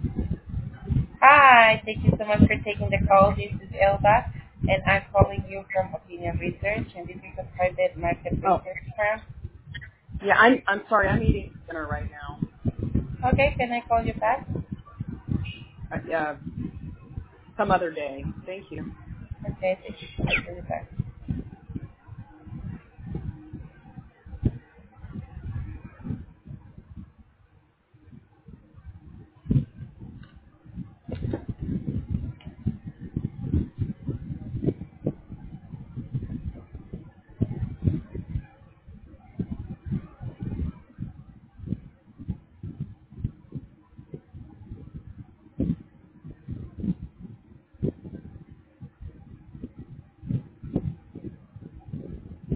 Hi, thank you so much for taking the call. This is Elba, and I'm calling you from Opinion Research, and this is a private market Oh, research firm. yeah. I'm sorry. I'm eating dinner right now. Okay, can I call you back? Yeah, some other day. Thank you. Okay, thank you so much for your time.